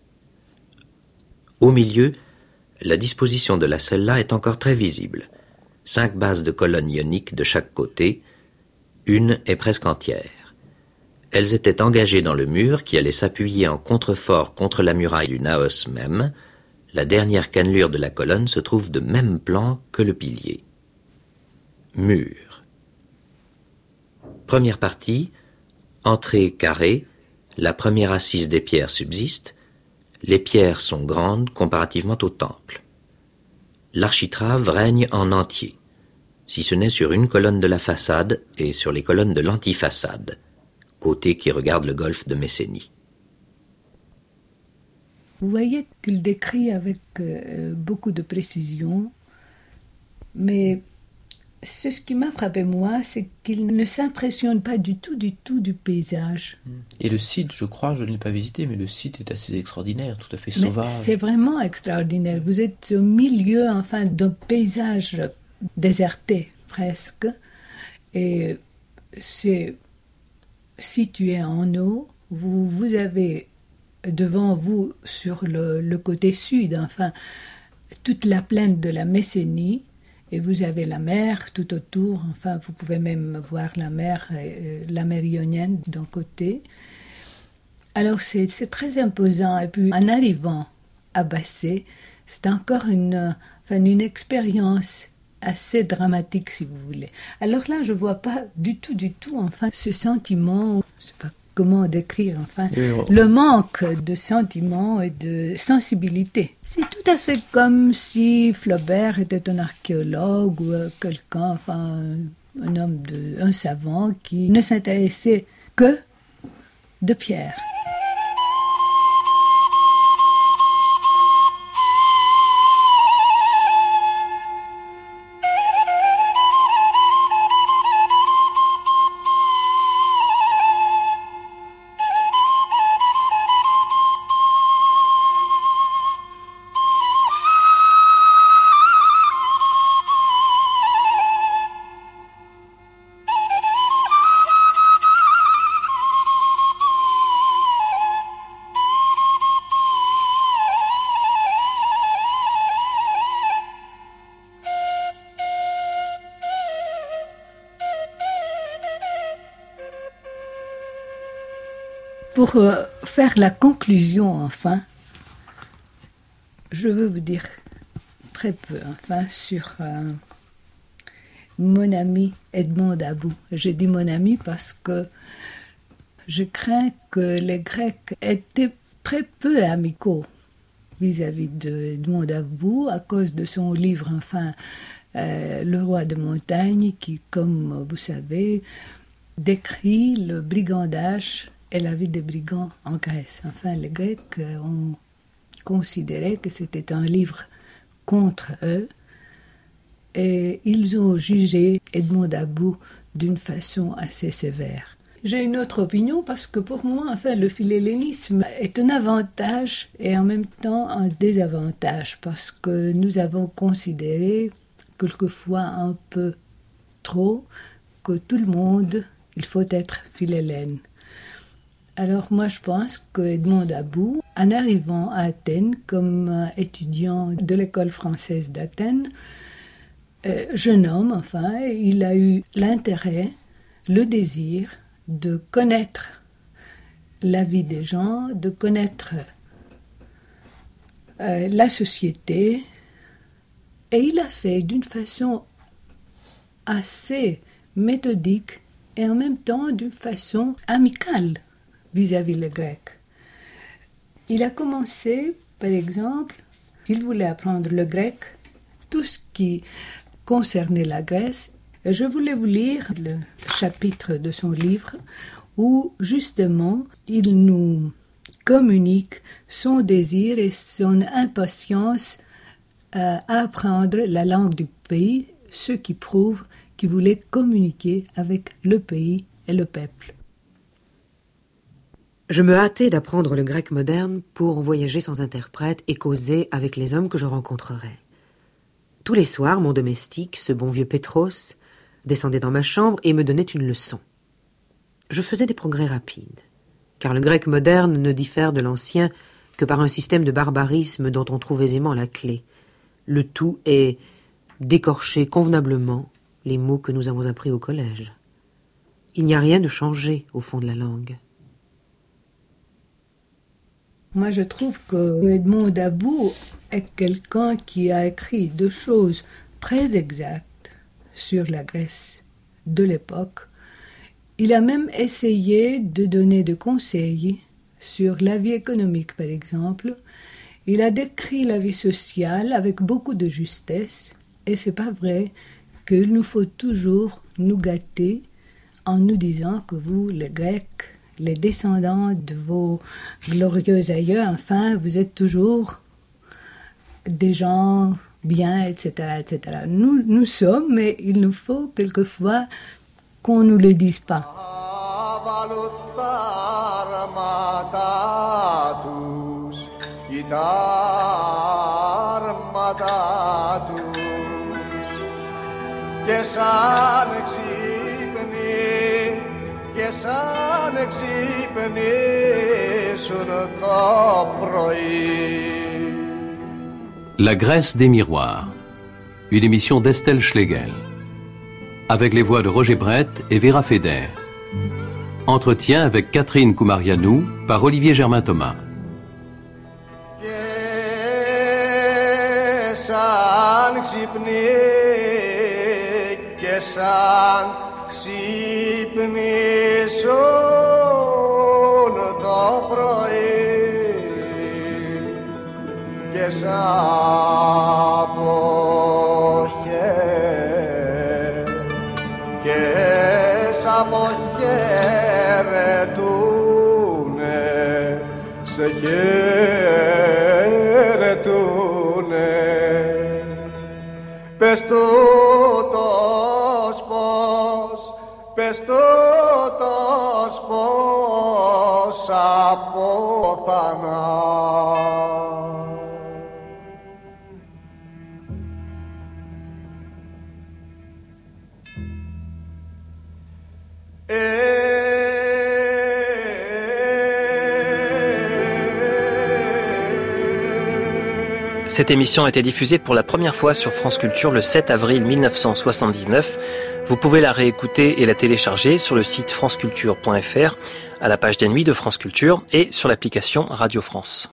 Au milieu, la disposition de la cella est encore très visible. 5 bases de colonnes ioniques de chaque côté, une est presque entière. Elles étaient engagées dans le mur qui allait s'appuyer en contrefort contre la muraille du naos même, La dernière cannelure de la colonne se trouve de même plan que le pilier. Mur. Première partie, entrée carrée, la première assise des pierres subsiste, les pierres sont grandes comparativement au temple. L'architrave règne en entier, si ce n'est sur une colonne de la façade et sur les colonnes de l'antifaçade, côté qui regarde le golfe de Messénie. Vous voyez qu'il décrit avec beaucoup de précision, mais ce qui m'a frappé moi, c'est qu'il ne s'impressionne pas du tout du paysage. Et le site, je crois, je ne l'ai pas visité, mais le site est assez extraordinaire, tout à fait sauvage. C'est vraiment extraordinaire. Vous êtes au milieu, enfin, d'un paysage déserté, presque, et c'est situé en eau. Vous avez devant vous, sur le côté sud, enfin, toute la plaine de la Messénie, et vous avez la mer tout autour, enfin, vous pouvez même voir la mer ionienne d'un côté. Alors, c'est très imposant, et puis, en arrivant à Bassée, c'est encore une expérience assez dramatique, si vous voulez. Alors là, je vois pas du tout, enfin, ce sentiment, je sais pas comment décrire, enfin, le manque de sentiments et de sensibilité. C'est tout à fait comme si Flaubert était un archéologue ou quelqu'un, enfin, un savant qui ne s'intéressait que de pierre. Pour faire la conclusion, enfin, je veux vous dire très peu, enfin, sur mon ami Edmond Davout. J'ai dit mon ami parce que je crains que les Grecs étaient très peu amicaux vis-à-vis d'Edmond Davout à cause de son livre, enfin, Le roi de montagne, qui, comme vous savez, décrit le brigandage et la vie des brigands en Grèce. Enfin, les Grecs ont considéré que c'était un livre contre eux et ils ont jugé Edmond Davout d'une façon assez sévère. J'ai une autre opinion parce que pour moi, enfin, le philhellénisme est un avantage et en même temps un désavantage parce que nous avons considéré quelquefois un peu trop que tout le monde, il faut être philhellène. Alors moi je pense que Edmond Davout, en arrivant à Athènes comme étudiant de l'école française d'Athènes, jeune homme, enfin, il a eu l'intérêt, le désir de connaître la vie des gens, de connaître la société, et il a fait d'une façon assez méthodique et en même temps d'une façon amicale vis-à-vis les Grecs. Il a commencé, par exemple, s'il voulait apprendre le grec, tout ce qui concernait la Grèce. Je voulais vous lire le chapitre de son livre où, justement, il nous communique son désir et son impatience à apprendre la langue du pays, ce qui prouve qu'il voulait communiquer avec le pays et le peuple. Je me hâtais d'apprendre le grec moderne pour voyager sans interprète et causer avec les hommes que je rencontrerais. Tous les soirs, mon domestique, ce bon vieux Pétros, descendait dans ma chambre et me donnait une leçon. Je faisais des progrès rapides, car le grec moderne ne diffère de l'ancien que par un système de barbarisme dont on trouve aisément la clé. Le tout est d'écorcher convenablement les mots que nous avons appris au collège. Il n'y a rien de changé au fond de la langue. Moi, je trouve que Edmond Davout est quelqu'un qui a écrit deux choses très exactes sur la Grèce de l'époque. Il a même essayé de donner des conseils sur la vie économique, par exemple. Il a décrit la vie sociale avec beaucoup de justesse, et c'est pas vrai qu'il nous faut toujours nous gâter en nous disant que vous, les Grecs, les descendants de vos glorieux aïeux, enfin, vous êtes toujours des gens bien, etc., etc. Nous sommes, mais il nous faut quelquefois qu'on ne nous le dise pas. Και σαν εξυπνήσουν το πρωί. La Grèce des miroirs, une émission d'Estelle Schlegel, avec les voix de Roger Brett et Vera Feder. Entretien avec Catherine Koumarianou par Olivier Germain-Thomas. Και σαν ξυπνή και σαν ξυπνήσουν το πρωί και σαν αποχαιρετούνε, σε χαιρετούνε. Πες τούτος πως απόθανα. Cette émission a été diffusée pour la première fois sur France Culture le 7 avril 1979. Vous pouvez la réécouter et la télécharger sur le site franceculture.fr, à la page des nuits de France Culture et sur l'application Radio France.